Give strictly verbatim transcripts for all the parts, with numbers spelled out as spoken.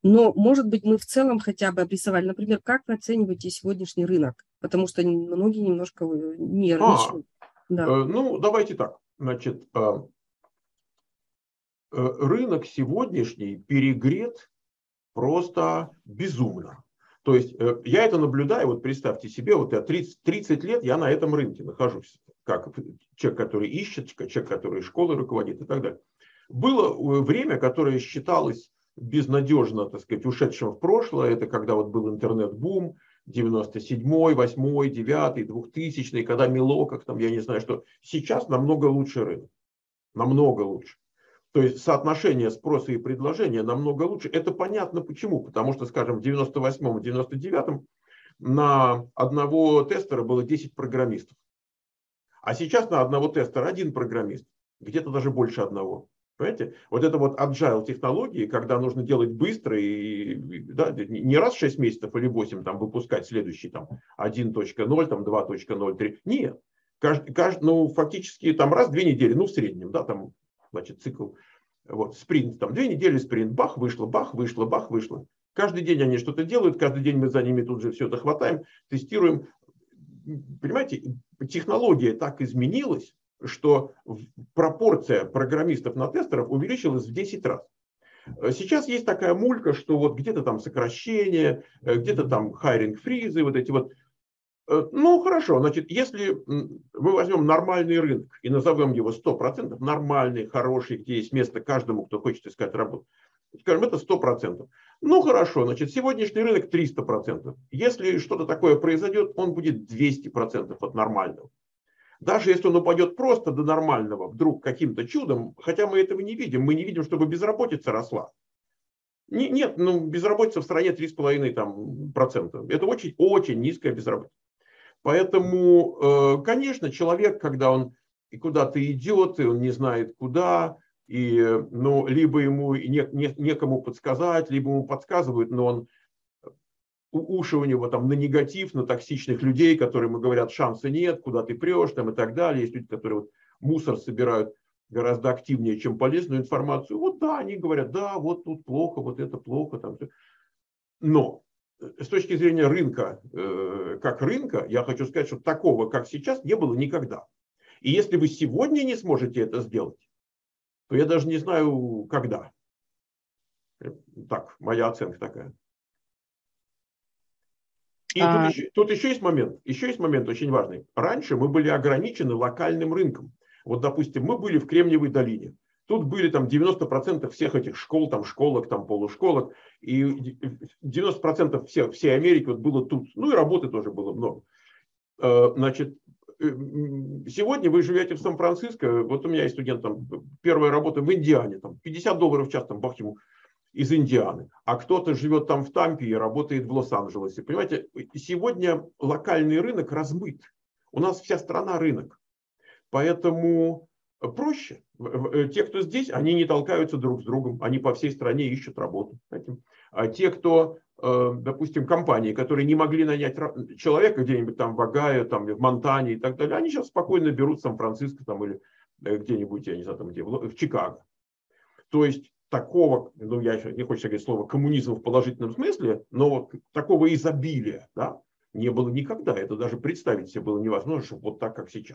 Но, может быть, мы в целом хотя бы обрисовали, например, как вы оцениваете сегодняшний рынок? Потому что многие немножко э, А, нервничают. э, Да. ну, давайте так. Значит, э, э, рынок сегодняшний перегрет просто безумно. То есть э, я это наблюдаю, вот представьте себе, вот я тридцать, тридцать лет я на этом рынке нахожусь, как человек, который ищет, человек, который школой руководит и так далее. Было э, время, которое считалось безнадежно, так сказать, ушедшим в прошлое, это когда вот был интернет-бум, девяносто седьмой, восьмой, девятый, двухтысячный, когда Милоков, там, я не знаю что. Сейчас намного лучше рынок, намного лучше. То есть соотношение спроса и предложения намного лучше. Это понятно почему. Потому что, скажем, в девяносто восьмом и девяносто девятом на одного тестера было десять программистов. А сейчас на одного тестера один программист. Где-то даже больше одного. Понимаете? Вот это вот agile технологии, когда нужно делать быстро и, да, не раз в шесть месяцев или восемь там, выпускать следующий там, один точка ноль, там, два точка ноль, три. Нет. Каждый, каждый, ну, фактически там раз в две недели, ну в среднем, да, там, значит, цикл. Вот, спринт, там две недели спринт, бах, вышло, бах, вышло, бах, вышло. Каждый день они что-то делают, каждый день мы за ними тут же все это хватаем, тестируем. Понимаете, технология так изменилась, что пропорция программистов на тестеров увеличилась в десять раз. Сейчас есть такая мулька, что вот где-то там сокращение, где-то там хайринг фризы, вот эти вот. Ну, хорошо, значит, если мы возьмем нормальный рынок и назовем его сто процентов, нормальный, хороший, где есть место каждому, кто хочет искать работу, скажем, это сто процентов. Ну, хорошо, значит, сегодняшний рынок триста процентов. Если что-то такое произойдет, он будет двести процентов от нормального. Даже если он упадет просто до нормального, вдруг каким-то чудом, хотя мы этого не видим, мы не видим, чтобы безработица росла. Нет, ну, безработица в стране три с половиной процента. Это очень, очень низкая безработица. Поэтому, конечно, человек, когда он куда-то идет, и он не знает куда, и, ну, либо ему не, не, некому подсказать, либо ему подсказывают, но он, уши у него там на негатив, на токсичных людей, которым говорят, шанса нет, куда ты прешь, там, и так далее. Есть люди, которые вот мусор собирают гораздо активнее, чем полезную информацию. Вот да, они говорят, да, вот тут плохо, вот это плохо. Там. Но с точки зрения рынка, э, как рынка, я хочу сказать, что такого, как сейчас, не было никогда. И если вы сегодня не сможете это сделать, то я даже не знаю, когда. Так, моя оценка такая. И а... тут, еще, тут еще есть момент, еще есть момент очень важный. Раньше мы были ограничены локальным рынком. Вот, допустим, мы были в Кремниевой долине. Тут были там девяносто процентов всех этих школ, там школок, там полушколок. И девяносто процентов всех, всей Америки вот было тут. Ну и работы тоже было много. Значит, сегодня вы живете в Сан-Франциско. Вот у меня есть студент, там, первая работа в Индиане. Там, пятьдесят долларов в час, там, бах ему из Индианы. А кто-то живет там в Тампе и работает в Лос-Анджелесе. Понимаете, сегодня локальный рынок размыт. У нас вся страна рынок. Поэтому проще. Те, кто здесь, они не толкаются друг с другом, они по всей стране ищут работу. А те, кто, допустим, компании, которые не могли нанять человека где-нибудь там в Огайо, там, в Монтане и так далее, они сейчас спокойно берут Сан-Франциско там, или где-нибудь, я не знаю, там, где, в Чикаго. То есть такого, ну я не хочу сказать слово коммунизм в положительном смысле, но такого изобилия, да, не было никогда. Это даже представить себе было невозможно, что вот так, как сейчас.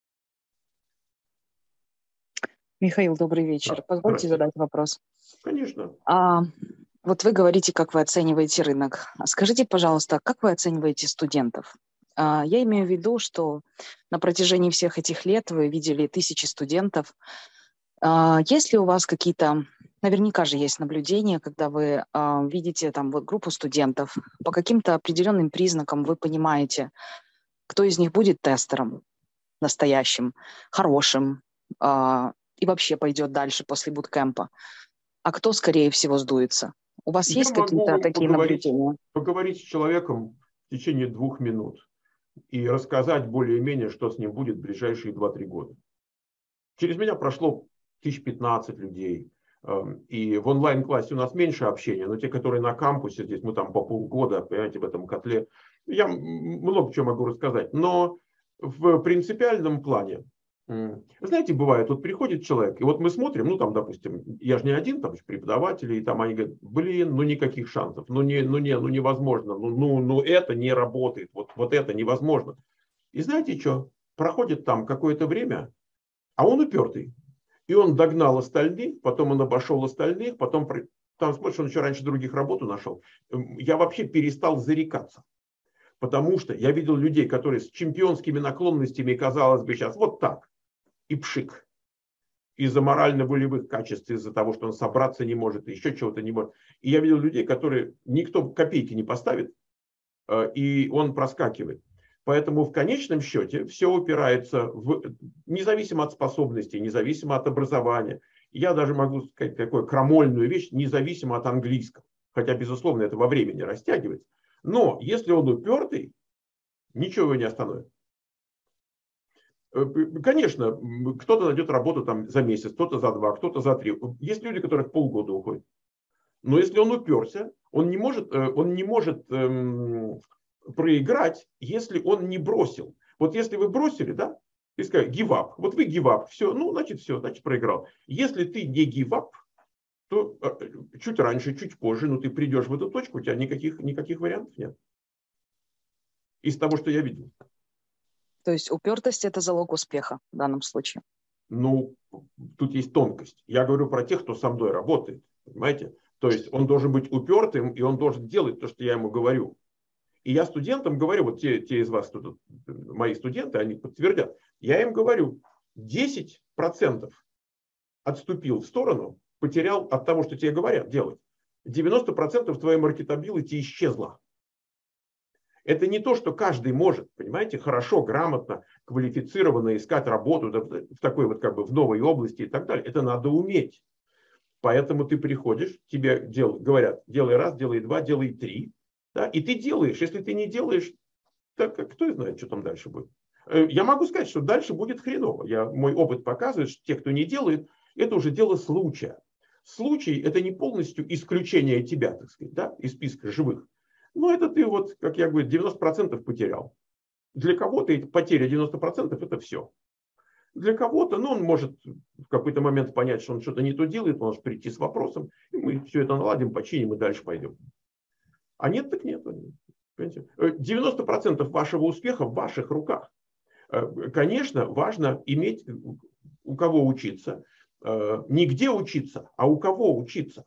Михаил, добрый вечер. Да, позвольте задать вопрос. Конечно. А, вот вы говорите, как вы оцениваете рынок. Скажите, пожалуйста, как вы оцениваете студентов? А, я имею в виду, что на протяжении всех этих лет вы видели тысячи студентов. А, есть ли у вас какие-то, наверняка же есть наблюдения, когда вы а, видите там вот группу студентов, по каким-то определенным признакам вы понимаете, кто из них будет тестером настоящим, хорошим, а, и вообще пойдет дальше после буткемпа, а кто, скорее всего, сдуется? У вас Я есть какие-то такие поговорить, наблюдения? Поговорить с человеком в течение двух минут и рассказать более-менее, что с ним будет в ближайшие два-три года. Через меня прошло тысяч пятнадцать людей. И в онлайн-классе у нас меньше общения, но те, которые на кампусе, здесь мы там по полгода, понимаете, в этом котле, я много чего могу рассказать. Но в принципиальном плане Вы знаете, бывает, вот приходит человек, и вот мы смотрим, ну там, допустим, я же не один, там же преподаватели, и там они говорят, блин, ну никаких шансов, ну не, ну не, ну невозможно, ну, ну, ну это не работает, вот, вот это невозможно. И знаете что, проходит там какое-то время, а он упертый. И он догнал остальных, потом он обошел остальных, потом там, смотришь, он еще раньше других работу нашел. Я вообще перестал зарекаться. Потому что я видел людей, которые с чемпионскими наклонностями, казалось бы, сейчас вот так, и пшик. Из-за морально-волевых качеств, из-за того, что он собраться не может, еще чего-то не может. И я видел людей, которые никто копейки не поставит, и он проскакивает. Поэтому в конечном счете все упирается, в, независимо от способностей, независимо от образования. Я даже могу сказать такую крамольную вещь, независимо от английского. Хотя, безусловно, это во времени растягивается. Но если он упертый, ничего его не остановит. Конечно, кто-то найдет работу там за месяц, кто-то за два, кто-то за три. Есть люди, которых полгода уходят. Но если он уперся, он не может, он не может эм, проиграть, если он не бросил. Вот если вы бросили, да, и сказали give up, вот вы give up, все, ну, значит, все, значит, проиграл. Если ты не give up, то чуть раньше, чуть позже, ну, ты придешь в эту точку, у тебя никаких, никаких вариантов нет. Из того, что я видел. То есть упертость – это залог успеха в данном случае? Ну, тут есть тонкость. Я говорю про тех, кто со мной работает, понимаете? То есть он должен быть упертым, и он должен делать то, что я ему говорю. И я студентам говорю, вот те, те из вас, кто, мои студенты, они подтвердят, я им говорю, десять процентов отступил в сторону, потерял от того, что тебе говорят делать. девяносто процентов твоей маркетабилити исчезла. Это не то, что каждый может, понимаете, хорошо, грамотно, квалифицированно искать работу в такой вот как бы в новой области и так далее. Это надо уметь. Поэтому ты приходишь, тебе дел, говорят, делай раз, делай два, делай три. Да, и ты делаешь. Если ты не делаешь, так кто знает, что там дальше будет. Я могу сказать, что дальше будет хреново. Я, мой опыт показывает, что те, кто не делает, это уже дело случая. Случай – это не полностью исключение тебя, так сказать, да, из списка живых. Но это ты, вот, как я говорю, девяносто процентов потерял. Для кого-то потеря девяносто процентов – это все. Для кого-то, ну, он может в какой-то момент понять, что он что-то не то делает, он может прийти с вопросом, и мы все это наладим, починим и дальше пойдем. А нет, так нет. Понимаете? девяносто процентов вашего успеха в ваших руках. Конечно, важно иметь у кого учиться. Не где учиться, а у кого учиться.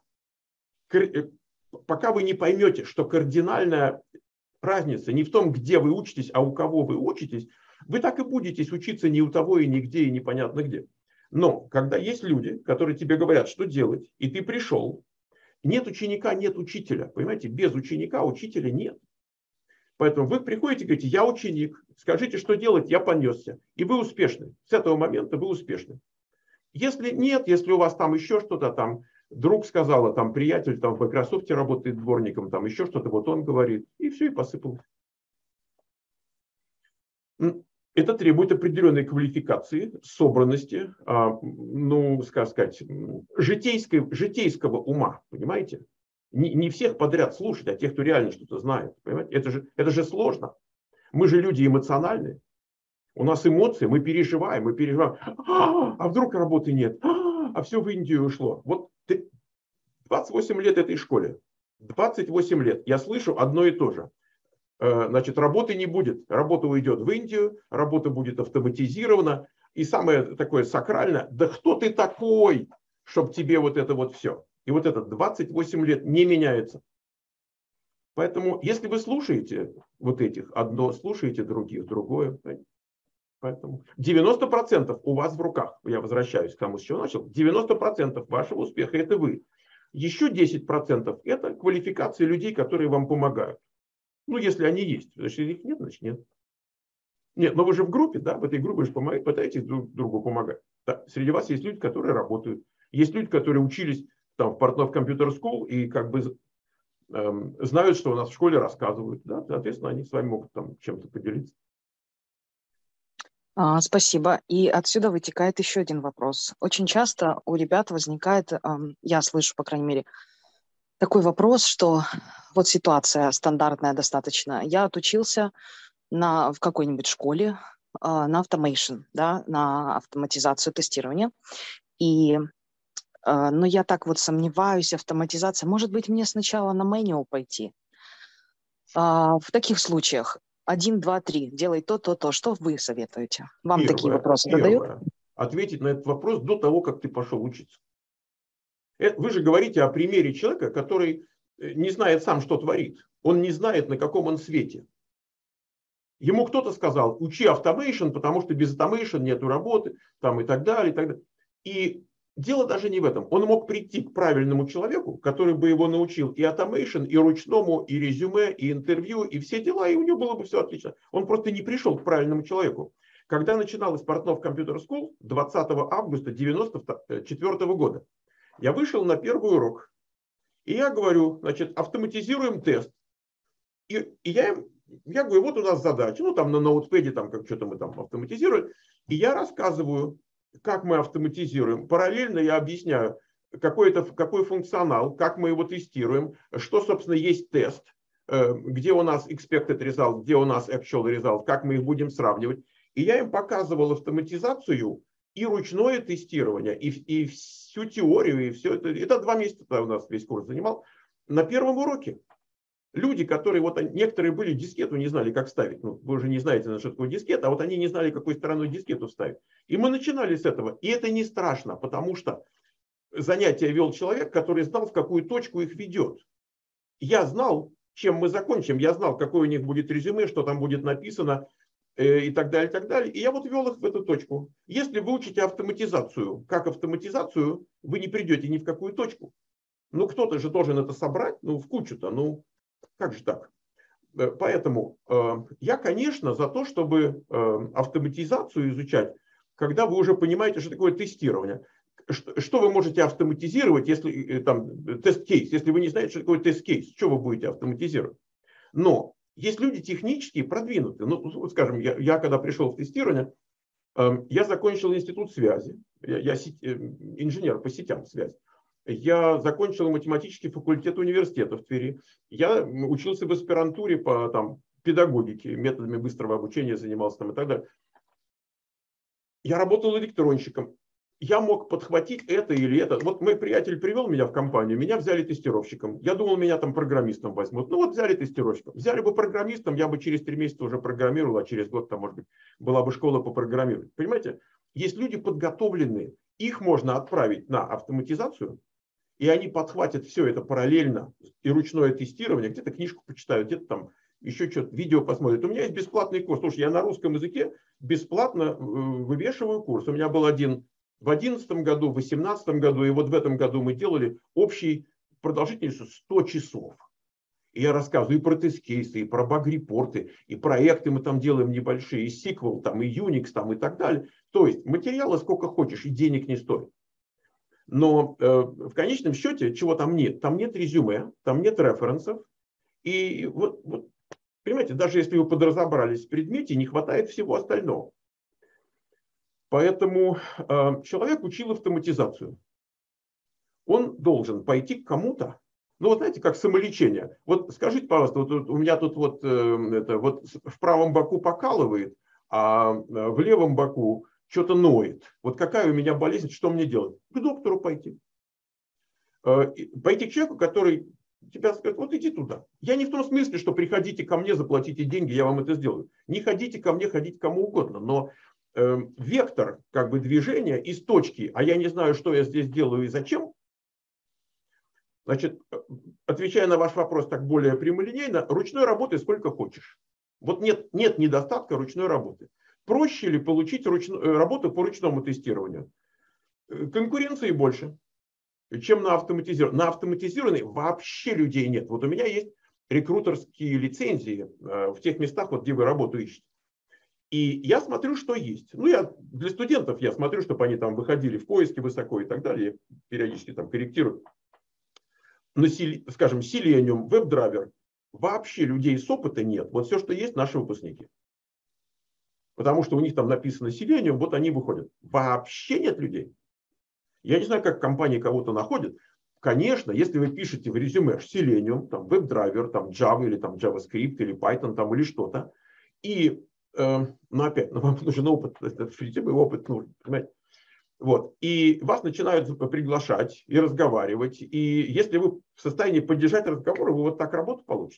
Пока вы не поймете, что кардинальная разница не в том, где вы учитесь, а у кого вы учитесь, вы так и будете учиться ни у того и нигде, и непонятно где. Но когда есть люди, которые тебе говорят, что делать, и ты пришел, нет ученика, нет учителя. Понимаете, без ученика учителя нет. Поэтому вы приходите и говорите, я ученик, скажите, что делать, я понесся. И вы успешны. С этого момента вы успешны. Если нет, если у вас там еще что-то, там друг сказал, там приятель там в Microsoft работает дворником, там еще что-то, вот он говорит, и все, и посыпалось. Это требует определенной квалификации, собранности, ну, как сказать, житейской, житейского ума, понимаете? Не, не всех подряд слушать, а тех, кто реально что-то знает. Понимаете? Это же, это же сложно. Мы же люди эмоциональные. У нас эмоции, мы переживаем, мы переживаем. А, а вдруг работы нет? А, а все в Индию ушло. Вот двадцать восемь лет этой школе. двадцать восемь лет. Я слышу одно и то же. Значит, работы не будет. Работа уйдет в Индию, работа будет автоматизирована. И самое такое сакральное, да кто ты такой, чтобы тебе вот это вот все. И вот это двадцать восемь лет не меняется. Поэтому, если вы слушаете вот этих, одно слушаете других, другое. Поэтому девяносто процентов у вас в руках. Я возвращаюсь к тому, с чего начал. девяносто процентов вашего успеха это вы. Еще десять процентов это квалификация людей, которые вам помогают. Ну, если они есть. Если их нет, значит нет. Нет, но вы же в группе, да, в этой группе вы же помогаете, пытаетесь друг другу помогать. Да. Среди вас есть люди, которые работают. Есть люди, которые учились там, в Портнов Computer School и как бы эм, знают, что у нас в школе рассказывают. Да. Соответственно, они с вами могут там чем-то поделиться. А, спасибо. И отсюда вытекает еще один вопрос. Очень часто у ребят возникает, эм, я слышу, по крайней мере, такой вопрос, что вот ситуация стандартная достаточно. Я отучился на, в какой-нибудь школе, на automation, да, на автоматизацию тестирования. И, но я так вот сомневаюсь, автоматизация. Может быть, мне сначала на manual пойти? В таких случаях один, два, три, делай то, то, то. Что вы советуете? Вам первое, такие вопросы первое, задают? Ответить на этот вопрос до того, как ты пошел учиться. Вы же говорите о примере человека, который не знает сам, что творит. Он не знает, на каком он свете. Ему кто-то сказал, учи automation, потому что без automation нету работы, там и так далее, и так далее. И дело даже не в этом. Он мог прийти к правильному человеку, который бы его научил и automation, и ручному, и резюме, и интервью, и все дела, и у него было бы все отлично. Он просто не пришел к правильному человеку. Когда начиналась Портнов Computer School двадцатого августа девяносто четвёртого года, я вышел на первый урок, и я говорю, значит, автоматизируем тест. И, и я им, я говорю, вот у нас задача, ну там на ноутпэде, там как что-то мы там автоматизируем, и я рассказываю, как мы автоматизируем. Параллельно я объясняю, какой, это, какой функционал, как мы его тестируем, что, собственно, есть тест, где у нас expected result, где у нас actual result, как мы их будем сравнивать. И я им показывал автоматизацию и ручное тестирование, и, и всю теорию, и все это. Это два месяца у нас весь курс занимал. На первом уроке люди, которые, вот некоторые были дискету, не знали, как ставить. Ну, вы уже не знаете, что такое дискет, а вот они не знали, какой стороной дискету ставить. И мы начинали с этого. И это не страшно, потому что занятия вел человек, который знал, в какую точку их ведет. Я знал, чем мы закончим, я знал, какое у них будет резюме, что там будет написано, и так далее, и так далее. И я вот вел их в эту точку. Если вы учите автоматизацию, как автоматизацию, вы не придете ни в какую точку. Ну, кто-то же должен это собрать, ну, в кучу-то, ну, как же так? Поэтому э, я, конечно, за то, чтобы э, автоматизацию изучать, когда вы уже понимаете, что такое тестирование. Что, что вы можете автоматизировать, если там тест-кейс, если вы не знаете, что такое тест-кейс, что вы будете автоматизировать? Но есть люди технические, продвинутые. Ну, вот скажем, я, я когда пришел в тестирование, э, я закончил институт связи, я, я сеть, э, инженер по сетям связи. Я закончил математический факультет университета в Твери. Я учился в аспирантуре по там, педагогике, методами быстрого обучения занимался там, и так далее. Я работал электронщиком. Я мог подхватить это или это. Вот мой приятель привел меня в компанию, меня взяли тестировщиком. Я думал, меня там программистом возьмут. Ну вот взяли тестировщиком. Взяли бы программистом, я бы через три месяца уже программировал, а через год там, может быть, была бы школа по программированию. Понимаете? Есть люди подготовленные. Их можно отправить на автоматизацию, и они подхватят все это параллельно, и ручное тестирование, где-то книжку почитают, где-то там еще что-то, видео посмотрят. У меня есть бесплатный курс. Слушай, я на русском языке бесплатно вывешиваю курс. У меня был один в две тысячи одиннадцатом году, в две тысячи восемнадцатом году, и вот в этом году мы делали общий продолжительностью сто часов. И я рассказываю и про тест-кейсы, и про баг-репорты, и проекты мы там делаем небольшие, и сиквел, там, и Unix, там, и так далее. То есть материала сколько хочешь, и денег не стоит. Но э, в конечном счете, чего там нет? Там нет резюме, там нет референсов. И вот, вот, понимаете, даже если вы подразобрались в предмете, не хватает всего остального. Поэтому э, человек учил автоматизацию. Он должен пойти к кому-то. Ну вот знаете, как самолечение. Вот скажите, пожалуйста, вот, вот у меня тут вот, э, это, вот в правом боку покалывает, а в левом боку что-то ноет. Вот какая у меня болезнь, что мне делать? К доктору пойти. Пойти к человеку, который тебя скажет, вот иди туда. Я не в том смысле, что приходите ко мне, заплатите деньги, я вам это сделаю. Не ходите ко мне, ходите кому угодно. Но э, вектор как бы движения из точки, а я не знаю, что я здесь делаю и зачем. Значит, отвечая на ваш вопрос так более прямолинейно, ручной работы сколько хочешь. Вот нет, нет недостатка ручной работы. Проще ли получить ручную, работу по ручному тестированию? Конкуренции больше, чем на автоматизированной. На автоматизированной вообще людей нет. Вот у меня есть рекрутерские лицензии в тех местах, вот, где вы работу ищете. И я смотрю, что есть. Ну, я для студентов я смотрю, чтобы они там выходили в поиске высоко и так далее. Периодически там корректирую. Но, скажем, Selenium, WebDriver, вообще людей с опыта нет. Вот все, что есть, наши выпускники. Потому что у них там написано Selenium, вот они выходят. Вообще нет людей. Я не знаю, как компании кого-то находят. Конечно, если вы пишете в резюме Selenium, там WebDriver, там Java или там JavaScript или Python там, или что-то, и э, ну опять, ну, вам нужен опыт, опыт нужен, понимаете? Вот. И вас начинают приглашать и разговаривать. И если вы в состоянии поддержать разговор, вы вот так работу получите.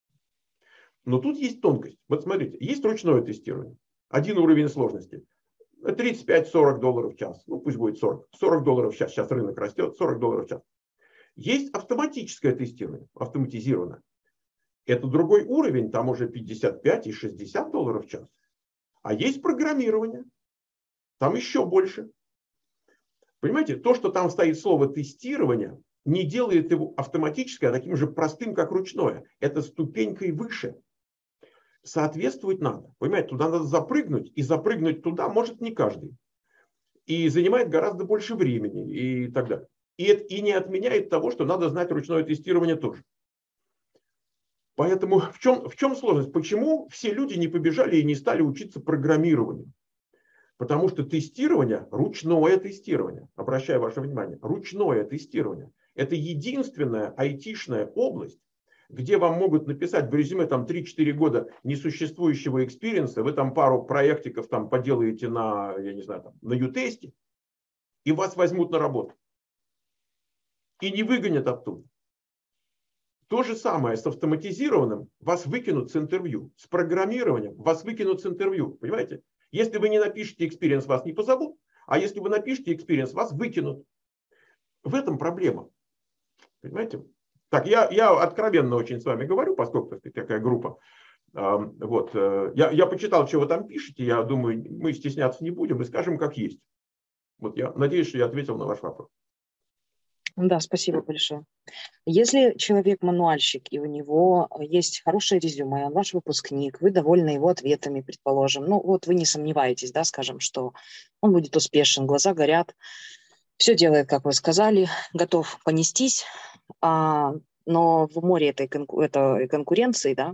Но тут есть тонкость. Вот смотрите, есть ручное тестирование. Один уровень сложности. тридцать пять сорок долларов в час. Ну пусть будет сорок. сорок долларов в час. Сейчас рынок растет. сорок долларов в час. Есть автоматическое тестирование. Автоматизированное. Это другой уровень. Там уже пятьдесят пять и шестьдесят долларов в час. А есть программирование. Там еще больше. Понимаете, то, что там стоит слово тестирование, не делает его автоматически, а таким же простым, как ручное. Это ступенькой выше. Соответствовать надо. Понимаете, туда надо запрыгнуть, и запрыгнуть туда может не каждый. И занимает гораздо больше времени и так далее. И, это, и не отменяет того, что надо знать ручное тестирование тоже. Поэтому в чем, в чем сложность? Почему все люди не побежали и не стали учиться программированию? Потому что тестирование, ручное тестирование, обращаю ваше внимание, ручное тестирование, это единственная айтишная область, где вам могут написать в резюме там три-четыре года несуществующего экспириенса, вы там пару проектиков там поделаете на, я не знаю, там, на ютесте, и вас возьмут на работу. И не выгонят оттуда. То же самое с автоматизированным, вас выкинут с интервью. С программированием вас выкинут с интервью. Понимаете? Если вы не напишете experience, вас не позовут, а если вы напишете experience, вас выкинут. В этом проблема. Понимаете? Так, я, я откровенно очень с вами говорю, поскольку это такая группа. Вот, я, я почитал, что вы там пишете, я думаю, мы стесняться не будем и скажем, как есть. Вот я надеюсь, что я ответил на ваш вопрос. Да, спасибо большое. Если человек мануальщик, и у него есть хорошее резюме, он ваш выпускник, вы довольны его ответами, предположим, ну вот вы не сомневаетесь, да, скажем, что он будет успешен, глаза горят, все делает, как вы сказали, готов понестись, а, но в море этой, конку- этой конкуренции, да,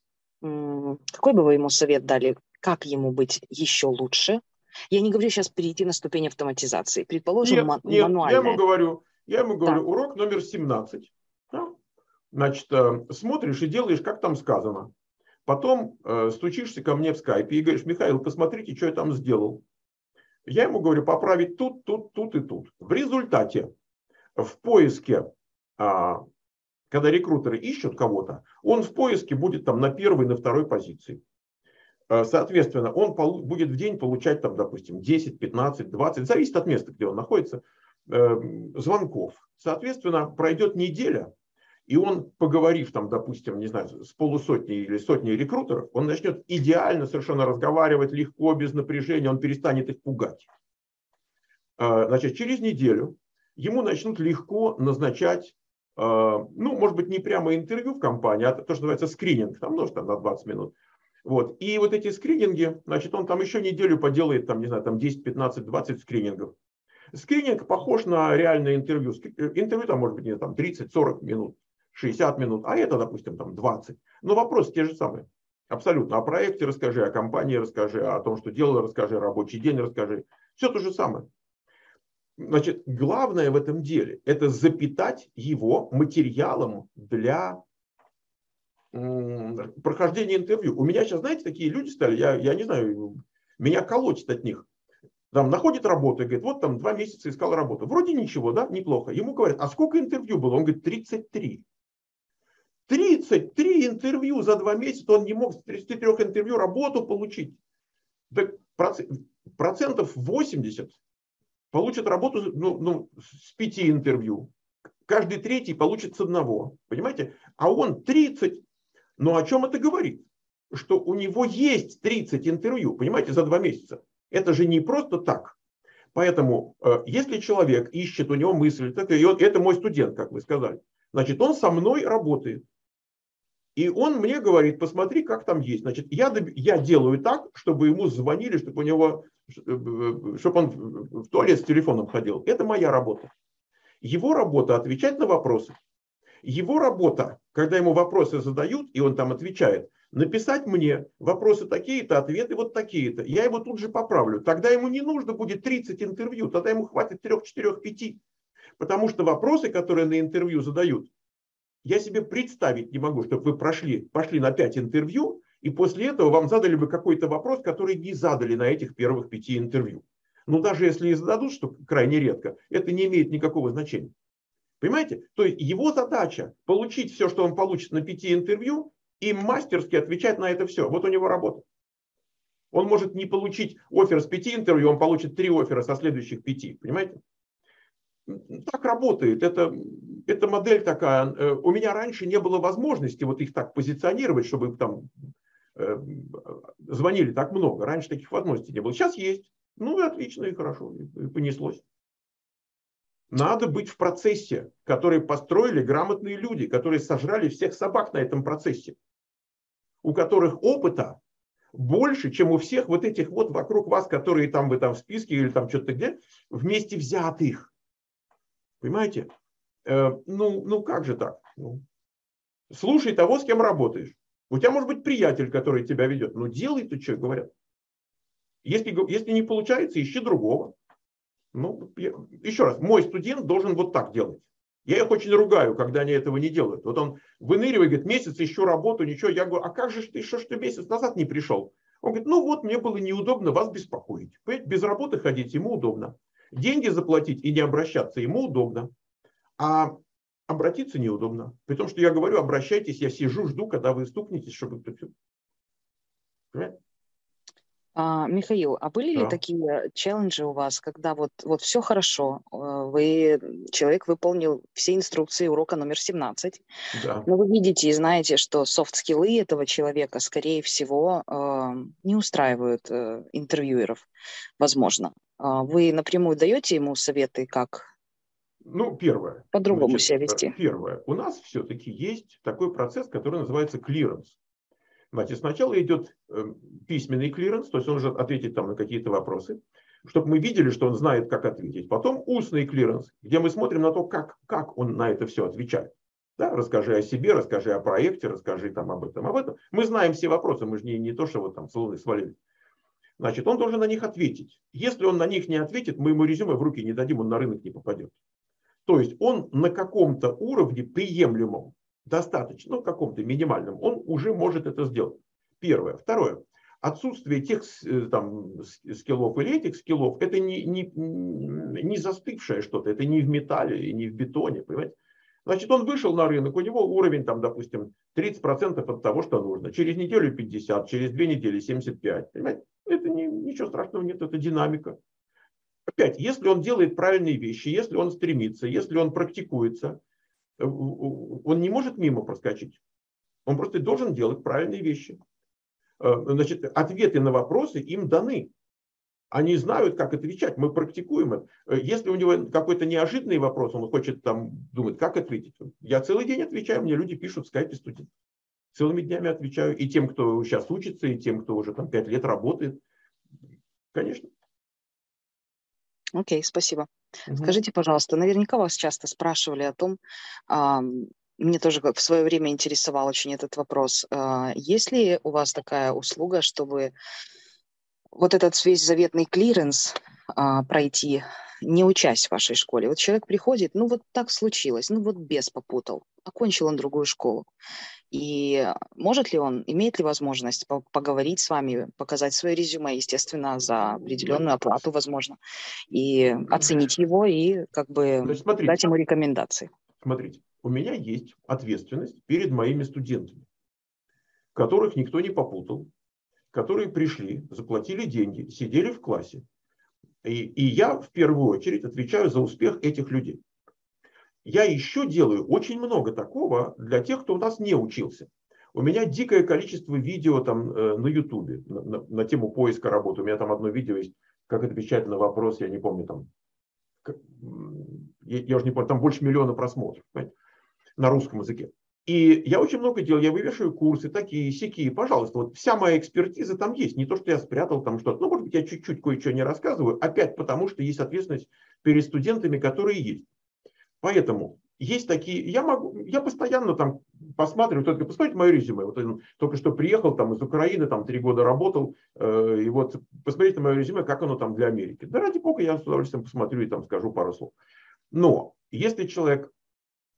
какой бы вы ему совет дали, как ему быть еще лучше? Я не говорю сейчас перейти на ступень автоматизации, предположим, Нет, ма- нет, мануальная. я ему говорю, я ему говорю, Да. урок номер семнадцать. Да? Значит, смотришь и делаешь, как там сказано. Потом э, стучишься ко мне в скайпе и говоришь, Михаил, посмотрите, что я там сделал. Я ему говорю, поправить тут, тут, тут и тут. В результате в поиске, а, когда рекрутеры ищут кого-то, он в поиске будет там на первой, на второй позиции. Соответственно, он полу- будет в день получать, там, допустим, десять, пятнадцать, двадцать, зависит от места, где он находится, э, звонков. Соответственно, пройдет неделя, и он, поговорив, там, допустим, не знаю, с полусотней или сотней рекрутеров, он начнет идеально совершенно разговаривать, легко, без напряжения, он перестанет их пугать. Э, значит, через неделю ему начнут легко назначать, э, ну, может быть, не прямо интервью в компании, а то, что называется скрининг, там, может, там, на двадцать минут. Вот. И вот эти скрининги, значит, он там еще неделю поделает, там, не знаю, там десять, пятнадцать, двадцать скринингов. Скрининг похож на реальное интервью. Интервью там может быть не там тридцать-сорок минут, шестьдесят минут, а это, допустим, там двадцать. Но вопросы те же самые. Абсолютно. О проекте расскажи, о компании расскажи, о том, что делал, расскажи, рабочий день расскажи. Все то же самое. Значит, главное в этом деле – это запитать его материалом для прохождения интервью. У меня сейчас, знаете, такие люди стали, я, я не знаю, меня колотит от них. Там находит работу и говорит, вот там два месяца искал работу. Вроде ничего, да, неплохо. Ему говорят, а сколько интервью было? Он говорит, тридцать три. тридцать три интервью за два месяца, он не мог с тридцати трёх интервью работу получить. Так процентов восемьдесят получат работу ну, ну, с пяти интервью. Каждый третий получит с одного. Понимаете? А он тридцать. Но о чем это говорит? Что у него есть тридцать интервью, понимаете, за два месяца. Это же не просто так. Поэтому, если человек ищет, у него мысль, это мой студент, как вы сказали, значит, он со мной работает. И он мне говорит, посмотри, как там есть. Значит, я, я делаю так, чтобы ему звонили, чтобы у него, чтобы он в туалет с телефоном ходил. Это моя работа. Его работа отвечать на вопросы. Его работа, когда ему вопросы задают, и он там отвечает, написать мне вопросы такие-то, ответы вот такие-то. Я его тут же поправлю. Тогда ему не нужно будет тридцать интервью, тогда ему хватит три, четыре, пять. Потому что вопросы, которые на интервью задают, я себе представить не могу, чтобы вы прошли, пошли на пять интервью, и после этого вам задали бы какой-то вопрос, который не задали на этих первых пяти интервью. Но даже если и зададут, что крайне редко, это не имеет никакого значения. Понимаете? То есть его задача получить все, что он получит на пяти интервью, и мастерски отвечать на это все. Вот у него работа. Он может не получить оффер с пяти интервью, он получит три оффера со следующих пяти. Понимаете? Так работает. Это, это модель такая. У меня раньше не было возможности вот их так позиционировать, чтобы там э, звонили так много. Раньше таких возможностей не было. Сейчас есть. Ну и отлично, и хорошо, и понеслось. Надо быть в процессе, который построили грамотные люди, которые сожрали всех собак на этом процессе, у которых опыта больше, чем у всех вот этих вот вокруг вас, которые там вы там в списке или там что-то где, вместе взятых. Понимаете? Э, ну, ну как же так? Ну, слушай того, с кем работаешь. У тебя может быть приятель, который тебя ведет. Ну делай ты что, говорят. Если, если не получается, ищи другого. Ну, я, еще раз, мой студент должен вот так делать. Я их очень ругаю, когда они этого не делают. Вот он выныривает, говорит, месяц ищу работу, ничего. Я говорю, а как же ты, что ж ты месяц назад не пришел? Он говорит, ну вот мне было неудобно вас беспокоить. Понимаете, без работы ходить ему удобно. Деньги заплатить и не обращаться ему удобно. А обратиться неудобно. При том, что я говорю, обращайтесь, я сижу, жду, когда вы стукнетесь, чтобы... Понимаете? А, Михаил, а были Да. ли такие челленджи у вас, когда вот, вот все хорошо, вы, человек выполнил все инструкции урока номер семнадцать, Да. но вы видите и знаете, что софт-скиллы этого человека, скорее всего, не устраивают интервьюеров, возможно. Вы напрямую даете ему советы, как Ну, первое. по-другому Значит, себя вести? Первое. У нас все-таки есть такой процесс, который называется клиренс. Значит, сначала идет э, письменный клиренс, то есть он может ответить там на какие-то вопросы, чтобы мы видели, что он знает, как ответить. Потом устный клиренс, где мы смотрим на то, как, как он на это все отвечает. Да, расскажи о себе, расскажи о проекте, расскажи там об этом, об этом. Мы знаем все вопросы, мы же не, не то, что вот там с луны свалили. Значит, он должен на них ответить. Если он на них не ответит, мы ему резюме в руки не дадим, он на рынок не попадет. То есть он на каком-то уровне приемлемом, достаточно, ну, каком-то минимальном, он уже может это сделать. Первое. Второе. Отсутствие тех там, скиллов или этих скиллов, это не, не, не застывшее что-то, это не в металле и не в бетоне, понимаете? Значит, он вышел на рынок, у него уровень, там, допустим, тридцать процентов от того, что нужно. Через неделю пятьдесят процентов, через две недели семьдесят пять процентов. Понимаете? Это не, ничего страшного нет, это динамика. Опять, если он делает правильные вещи, если он стремится, если он практикуется, он не может мимо проскочить. Он просто должен делать правильные вещи. Значит, ответы на вопросы им даны. Они знают, как отвечать. Мы практикуем это. Если у него какой-то неожиданный вопрос, он хочет там думать, как ответить. Я целый день отвечаю, мне люди пишут в скайпе студенты. Целыми днями отвечаю и тем, кто сейчас учится, и тем, кто уже там пять лет работает. Конечно. Окей, спасибо. Угу. Скажите, пожалуйста, наверняка вас часто спрашивали о том, а, мне тоже в свое время интересовал очень этот вопрос, а, есть ли у вас такая услуга, чтобы вот этот весь заветный клиренс а, пройти, не учась в вашей школе? Вот человек приходит, ну вот так случилось, ну вот бес попутал, окончил он другую школу. И может ли он, имеет ли возможность поговорить с вами, показать свое резюме, естественно, за определенную оплату, возможно, и оценить его, и как бы Значит, смотрите, дать ему рекомендации? Смотрите, у меня есть ответственность перед моими студентами, которых никто не попутал, которые пришли, заплатили деньги, сидели в классе. И, и я в первую очередь отвечаю за успех этих людей. Я еще делаю очень много такого для тех, кто у нас не учился. У меня дикое количество видео там э, на Ютубе на, на, на тему поиска работы. У меня там одно видео есть, как отвечать на вопрос, я не помню, там, как, я, я уже не помню, там больше миллиона просмотров, понимаете, на русском языке. И я очень много делаю, я вывешиваю курсы такие, сякие, пожалуйста, вот вся моя экспертиза там есть, не то, что я спрятал там что-то, ну, может быть, я чуть-чуть кое-что не рассказываю, опять потому, что есть ответственность перед студентами, которые есть. Поэтому есть такие, я могу, я постоянно там посматриваю, только посмотрите мое резюме, вот он только что приехал там из Украины, там три года работал, э, и вот посмотрите мое резюме, как оно там для Америки. Да ради бога, я с удовольствием посмотрю и там скажу пару слов. Но если человек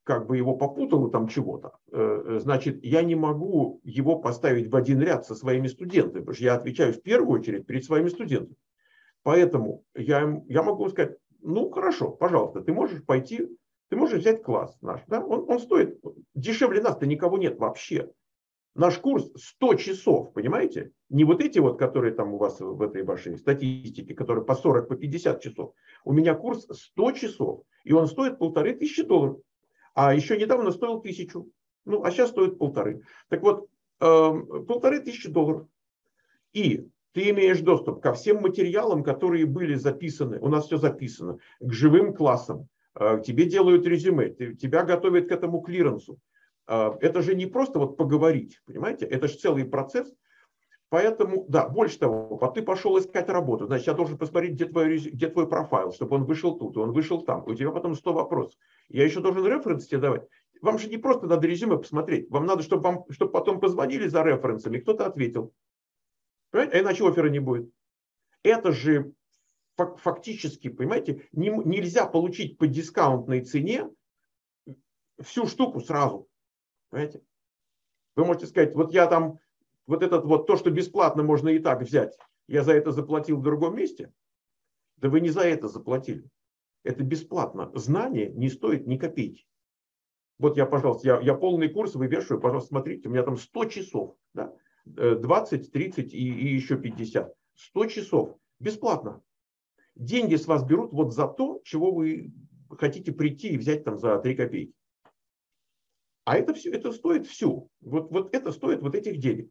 как бы его попутало там чего-то, значит, я не могу его поставить в один ряд со своими студентами, потому что я отвечаю в первую очередь перед своими студентами. Поэтому я, я могу сказать, ну хорошо, пожалуйста, ты можешь пойти, ты можешь взять класс наш, да? он, он стоит, дешевле нас-то никого нет вообще. Наш курс сто часов, понимаете? Не вот эти вот, которые там у вас в этой вашей статистике, которые по сорок, по пятьдесят часов. У меня курс сто часов, и он стоит полторы тысячи долларов. А еще недавно стоил тысячу. Ну, а сейчас стоит полторы. Так вот, э, полторы тысячи долларов. И ты имеешь доступ ко всем материалам, которые были записаны. У нас все записано. К живым классам. Э, тебе делают резюме. Ты, тебя готовят к этому клиренсу. Э, это же не просто вот поговорить. Понимаете? Это же целый процесс. Поэтому, да, больше того, ты пошел искать работу, значит, я должен посмотреть, где твой, где твой профайл, чтобы он вышел тут, он вышел там. У тебя потом сто вопросов. Я еще должен референс тебе давать. Вам же не просто надо резюме посмотреть, вам надо, чтобы, вам, чтобы потом позвонили за референсами, кто-то ответил. Понимаете? А иначе оффера не будет. Это же фактически, понимаете, не, нельзя получить по дискаунтной цене всю штуку сразу. Понимаете? Вы можете сказать, вот я там... Вот этот вот, то, что бесплатно можно и так взять, я за это заплатил в другом месте. Да вы не за это заплатили. Это бесплатно. Знание не стоит ни копейки. Вот я, пожалуйста, я, я полный курс вывешиваю, пожалуйста, смотрите, у меня там сто часов. Да? двадцать, тридцать и, и еще пятьдесят. сто часов. Бесплатно. Деньги с вас берут вот за то, чего вы хотите прийти и взять там за три копейки. А это, все, это стоит всю. Вот, вот это стоит вот этих денег.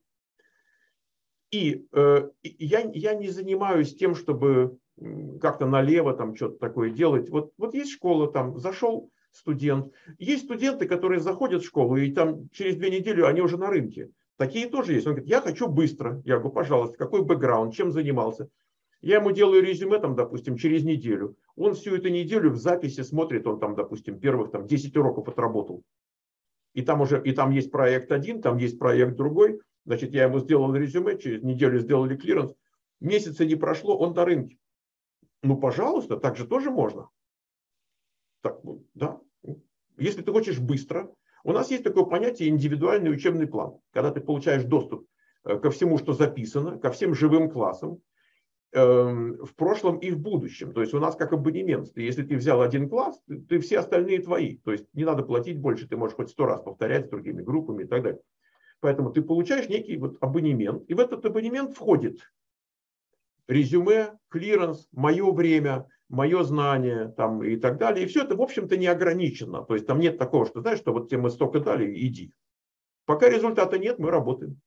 И э, я, я не занимаюсь тем, чтобы как-то налево там что-то такое делать. Вот, вот есть школа, там зашел студент. Есть студенты, которые заходят в школу, и там через две недели они уже на рынке. Такие тоже есть. Он говорит, я хочу быстро. Я говорю, пожалуйста, какой бэкграунд, чем занимался? Я ему делаю резюме, там, допустим, через неделю. Он всю эту неделю в записи смотрит, он там, допустим, первых там, десять уроков отработал. И там уже, и там есть проект один, там есть проект другой. Значит, я ему сделал резюме, через неделю сделали клиренс. Месяца не прошло, он на рынке. Ну, пожалуйста, так же тоже можно. Так, да. Если ты хочешь быстро. У нас есть такое понятие индивидуальный учебный план. Когда ты получаешь доступ ко всему, что записано, ко всем живым классам, э, в прошлом и в будущем. То есть у нас как абонемент. Если ты взял один класс, ты, ты все остальные твои. То есть не надо платить больше, ты можешь хоть сто раз повторять с другими группами и так далее. Поэтому ты получаешь некий вот абонемент, и в этот абонемент входит резюме, клиренс, мое время, мое знание там, и так далее. И все это, в общем-то, не ограничено. То есть там нет такого, что, знаешь, что вот тебе мы столько дали, иди. Пока результата нет, мы работаем.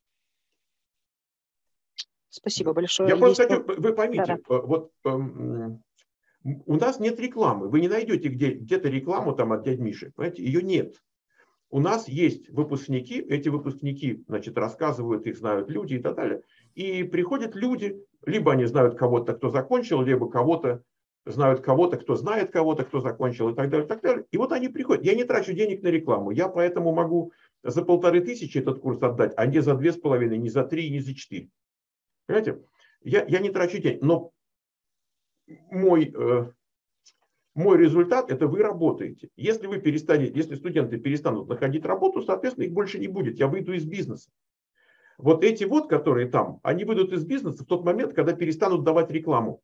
Спасибо большое. Я просто Есть... хочу, вы поймите, Да-да. вот эм, у нас нет рекламы. Вы не найдете где, где-то рекламу там от дяди Миши. Понимаете? Ее нет. У нас есть выпускники, эти выпускники, значит, рассказывают, их знают люди и так далее. И приходят люди, либо они знают кого-то, кто закончил, либо кого-то знают кого-то, кто знает кого-то, кто закончил и так далее, и так далее. И вот они приходят. Я не трачу денег на рекламу. Я поэтому могу за полторы тысячи этот курс отдать, а не за две с половиной, не за три, не за четыре. Понимаете? Я, я не трачу денег. Но мой... Э, Мой результат – это вы работаете. Если вы перестанете, если студенты перестанут находить работу, соответственно, их больше не будет. Я выйду из бизнеса. Вот эти вот, которые там, они выйдут из бизнеса в тот момент, когда перестанут давать рекламу.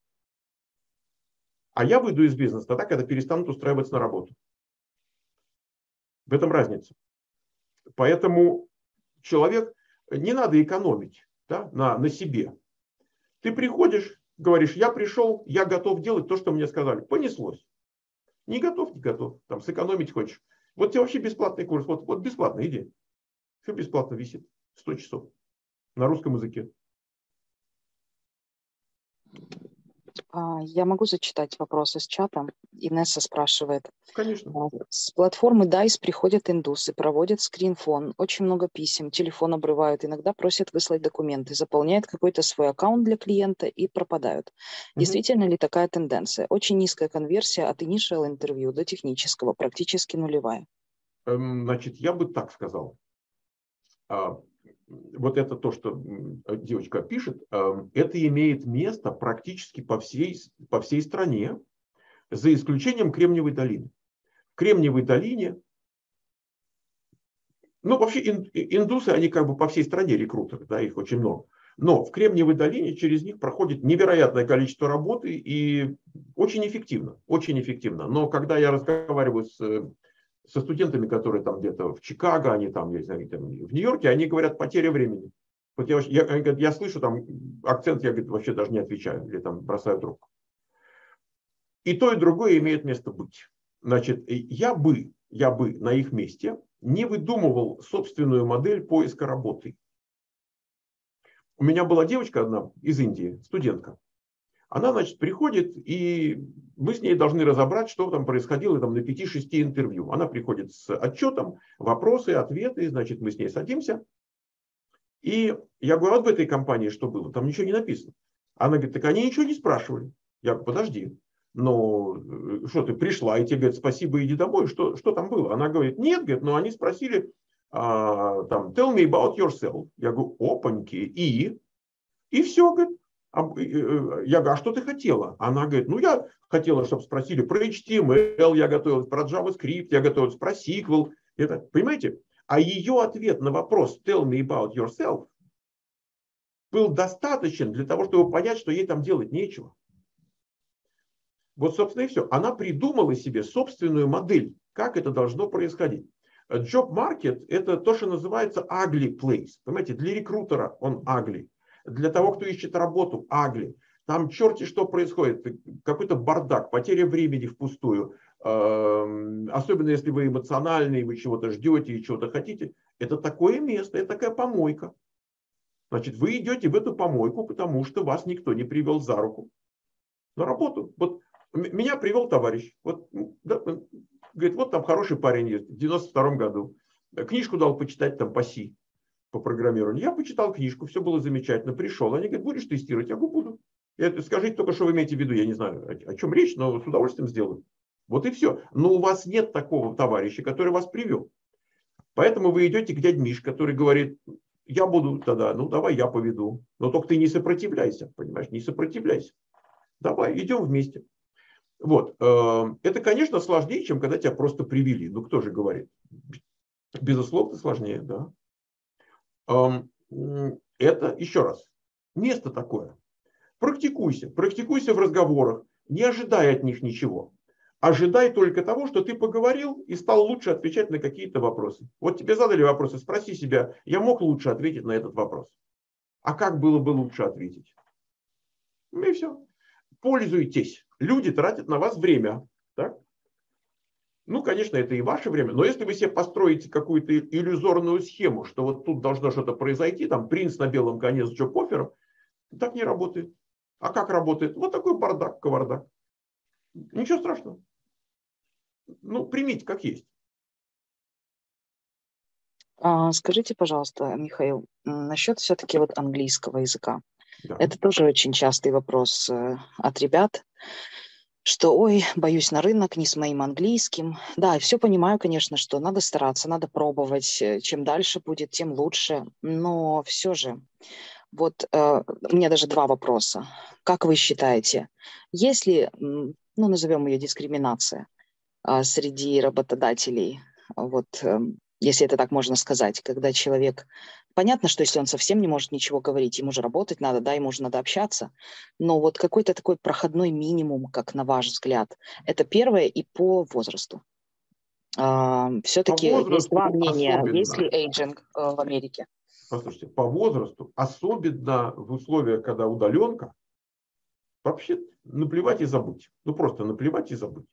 А я выйду из бизнеса тогда, когда перестанут устраиваться на работу. В этом разница. Поэтому человек, не надо экономить, да, на, на себе. Ты приходишь, говоришь, я пришел, я готов делать то, что мне сказали. Понеслось. Не готов, не готов. Там сэкономить хочешь. Вот тебе вообще бесплатный курс. Вот, вот бесплатно, иди. Все бесплатно висит. сто часов. На русском языке. Я могу зачитать вопрос из чата. Инесса спрашивает. Конечно. С платформы дайс приходят индусы, проводят скринфон, очень много писем, телефон обрывают, иногда просят выслать документы, заполняют какой-то свой аккаунт для клиента и пропадают. Mm-hmm. Действительно ли такая тенденция? Очень низкая конверсия от initial интервью до технического, практически нулевая. Значит, я бы так сказал. Вот это то, что девочка пишет, это имеет место практически по всей, по всей стране, за исключением Кремниевой долины. В Кремниевой долине Ну, вообще индусы, они как бы по всей стране рекрутеры, да, их очень много. Но в Кремниевой долине через них проходит невероятное количество работы и очень эффективно, очень эффективно. Но когда я разговариваю с, со студентами, которые там где-то в Чикаго, они там, я знаю, там в Нью-Йорке, они говорят, потеря времени. Вот я, я, я слышу там акцент, я говорит, вообще даже не отвечаю, или там бросаю трубку. И то, и другое имеет место быть. Значит, я бы, я бы на их месте не выдумывал собственную модель поиска работы. У меня была девочка одна из Индии, студентка. Она, значит, приходит, и мы с ней должны разобрать, что там происходило там, на пяти-шести интервью. Она приходит с отчетом, вопросы, ответы, значит, мы с ней садимся. И я говорю, а вот в этой компании что было? Там ничего не написано. Она говорит, так они ничего не спрашивали. Я говорю, подожди, но что ты пришла, и тебе говорят, спасибо, иди домой, что, что там было? Она говорит, нет, говорит, но они спросили, а, там, tell me about yourself. Я говорю, опаньки, и? И все, говорит. Я говорю, а что ты хотела? Она говорит, ну я хотела, чтобы спросили про эйч ти эм эл, я готовилась про JavaScript, я готовилась про сиквел. Это, понимаете? А ее ответ на вопрос tell me about yourself был достаточен для того, чтобы понять, что ей там делать нечего. Вот, собственно, и все. Она придумала себе собственную модель, как это должно происходить. Job market – это то, что называется ugly place. Понимаете, для рекрутера он ugly. Для того, кто ищет работу, ugly. Там черти что происходит. Какой-то бардак, потеря времени впустую. Особенно если вы эмоциональный, вы чего-то ждете и чего-то хотите. Это такое место, это такая помойка. Значит, вы идете в эту помойку, потому что вас никто не привел за руку на работу. Вот меня привел товарищ. Вот, да, говорит, вот там хороший парень есть, в девяносто втором году. Книжку дал почитать там по Си, по программированию. Я почитал книжку, все было замечательно. Пришел, они говорят, будешь тестировать? Я говорю, буду. Я, скажите только, что вы имеете в виду, я не знаю, о, о чем речь, но с удовольствием сделаю. Вот и все. Но у вас нет такого товарища, который вас привел. Поэтому вы идете к дяде Миш, который говорит, я буду тогда, ну давай я поведу. Но только ты не сопротивляйся, понимаешь, не сопротивляйся. Давай, идем вместе. Вот. Это, конечно, сложнее, чем когда тебя просто привели. Ну, кто же говорит? Безусловно, сложнее, да. Это, еще раз, место такое. Практикуйся. Практикуйся в разговорах. Не ожидай от них ничего. Ожидай только того, что ты поговорил и стал лучше отвечать на какие-то вопросы. Вот тебе задали вопросы, спроси себя, я мог лучше ответить на этот вопрос. А как было бы лучше ответить? Ну и все. Пользуйтесь. Люди тратят на вас время. Так? Ну, конечно, это и ваше время. Но если вы себе построите какую-то иллюзорную схему, что вот тут должно что-то произойти, там принц на белом коне с джоб-оффером, так не работает. А как работает? Вот такой бардак, кавардак. Ничего страшного. Ну, примите как есть. А, скажите, пожалуйста, Михаил, насчет все-таки вот английского языка. Да. Это тоже очень частый вопрос от ребят, что, ой, боюсь на рынок, не с моим английским. Да, все понимаю, конечно, что надо стараться, надо пробовать. Чем дальше будет, тем лучше. Но все же, вот э, у меня даже два вопроса. Как вы считаете, если, ну, назовем ее дискриминация э, среди работодателей, вот, э, если это так можно сказать, когда человек... Понятно, что если он совсем не может ничего говорить, ему же работать надо, да, ему же надо общаться, но вот какой-то такой проходной минимум, как на ваш взгляд, это первое, и по возрасту. А, все-таки есть два мнения. Особенно. Есть ли эйджинг в Америке? Послушайте, по возрасту, особенно в условиях, когда удаленка, вообще наплевать и забудь. Ну просто наплевать и забудь.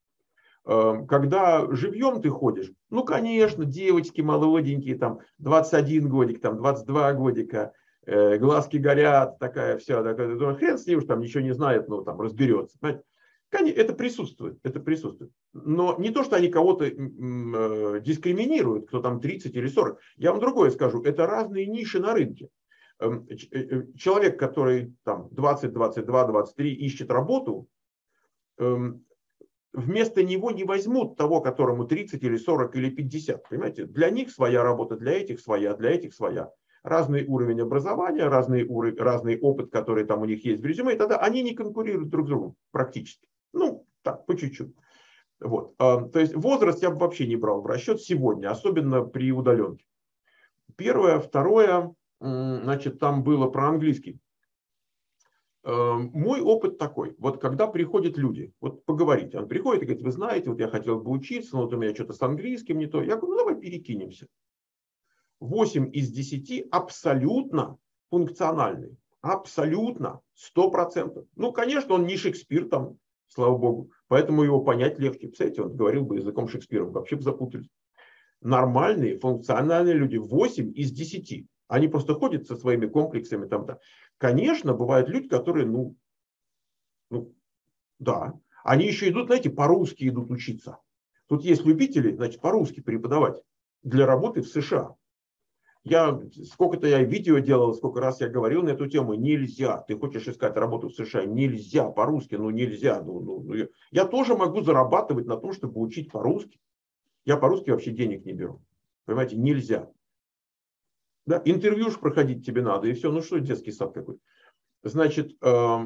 Когда живьем ты ходишь, ну, конечно, девочки молоденькие, там, двадцать один годик, там, двадцать два годика, э, глазки горят, такая вся, такая, хрен с ним, там, ничего не знает, но там разберется. Понимаете? Это присутствует, это присутствует. Но не то, что они кого-то э, дискриминируют, кто там тридцать или сорок. Я вам другое скажу, это разные ниши на рынке. Э, э, человек, который там двадцать, двадцать два, двадцать три ищет работу, э, вместо него не возьмут того, которому тридцать или сорок или пятьдесят. Понимаете? Для них своя работа, для этих своя, для этих своя. Разный уровень образования, разный, уровень, разный опыт, который там у них есть в резюме. И тогда они не конкурируют друг с другом практически. Ну, так, по чуть-чуть. Вот. То есть возраст я бы вообще не брал в расчет сегодня, особенно при удаленке. Первое. Второе, значит, там было про английский. Мой опыт такой, вот когда приходят люди, вот поговорить, он приходит и говорит, вы знаете, вот я хотел бы учиться, но вот у меня что-то с английским не то. Я говорю, ну давай перекинемся. восемь из десяти абсолютно функциональный, абсолютно, сто процентов. Ну, конечно, он не Шекспир там, слава богу, поэтому его понять легче. Представляете, он говорил бы языком Шекспира, вообще бы запутались. Нормальные, функциональные люди, восемь из десяти. Они просто ходят со своими комплексами там-то. Конечно, бывают люди, которые, ну, ну, да, они еще идут, знаете, по-русски идут учиться. Тут есть любители, значит, по-русски преподавать для работы в США. Я, сколько-то я видео делал, сколько раз я говорил на эту тему, нельзя. Ты хочешь искать работу в США, нельзя по-русски, ну нельзя. Ну, ну, ну, я тоже могу зарабатывать на том, чтобы учить по-русски. Я по-русски вообще денег не беру. Понимаете, нельзя. Да? Интервью ж проходить тебе надо, и все. Ну что, детский сад какой. Значит, э,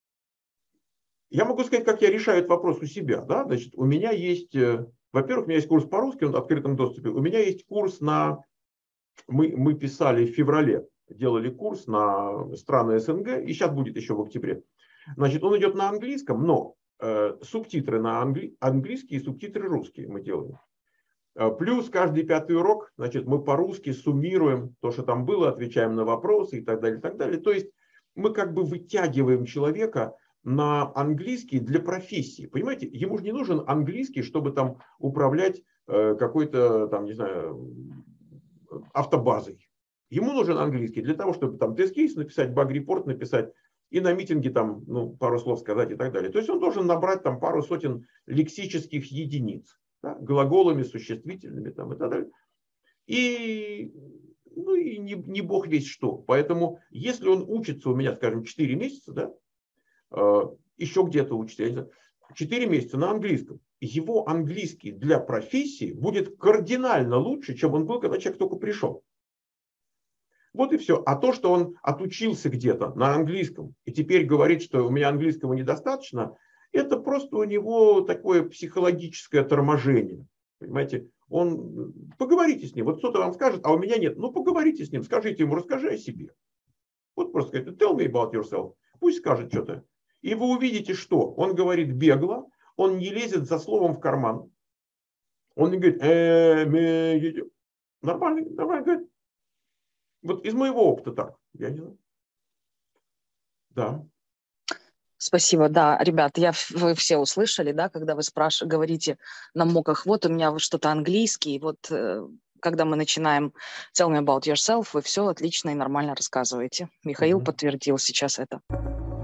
я могу сказать, как я решаю этот вопрос у себя. Да? Значит, у меня есть, э, во-первых, у меня есть курс по-русски, он в открытом доступе. У меня есть курс на... Мы, мы писали в феврале, делали курс на страны СНГ, и сейчас будет еще в октябре. Значит, он идет на английском, но э, субтитры на англи... английский и субтитры русские мы делаем. Плюс каждый пятый урок, значит, мы по-русски суммируем то, что там было, отвечаем на вопросы и так далее, и так далее. То есть мы как бы вытягиваем человека на английский для профессии. Понимаете, ему же не нужен английский, чтобы там управлять э, какой-то, там, не знаю, автобазой. Ему нужен английский для того, чтобы там тест-кейс написать, баг-репорт написать и на митинге там, ну, пару слов сказать и так далее. То есть он должен набрать там пару сотен лексических единиц. Да, глаголами, существительными там, и так далее. И, ну, и не, не бог весь что. Поэтому, если он учится у меня, скажем, четыре месяца, да, э, еще где-то учится, я не знаю, четыре месяца на английском, его английский для профессии будет кардинально лучше, чем он был, когда человек только пришел. Вот и все. А то, что он отучился где-то на английском и теперь говорит, что у меня английского недостаточно, это просто у него такое психологическое торможение. Понимаете, он, поговорите с ним, вот кто-то вам скажет, а у меня нет. Ну, поговорите с ним, скажите ему, расскажи о себе. Вот просто говорите, tell me about yourself. Пусть скажет что-то. И вы увидите, что он говорит бегло, он не лезет за словом в карман. Он не говорит, э, э, нормально, нормально говорит. Вот из моего опыта так. Я не знаю. Да. Спасибо, да, ребят, я, вы все услышали, да, когда вы спрашиваете, говорите на моках, вот у меня что-то английский, вот э, когда мы начинаем tell me about yourself, вы все отлично и нормально рассказываете. Михаил mm-hmm. подтвердил сейчас это.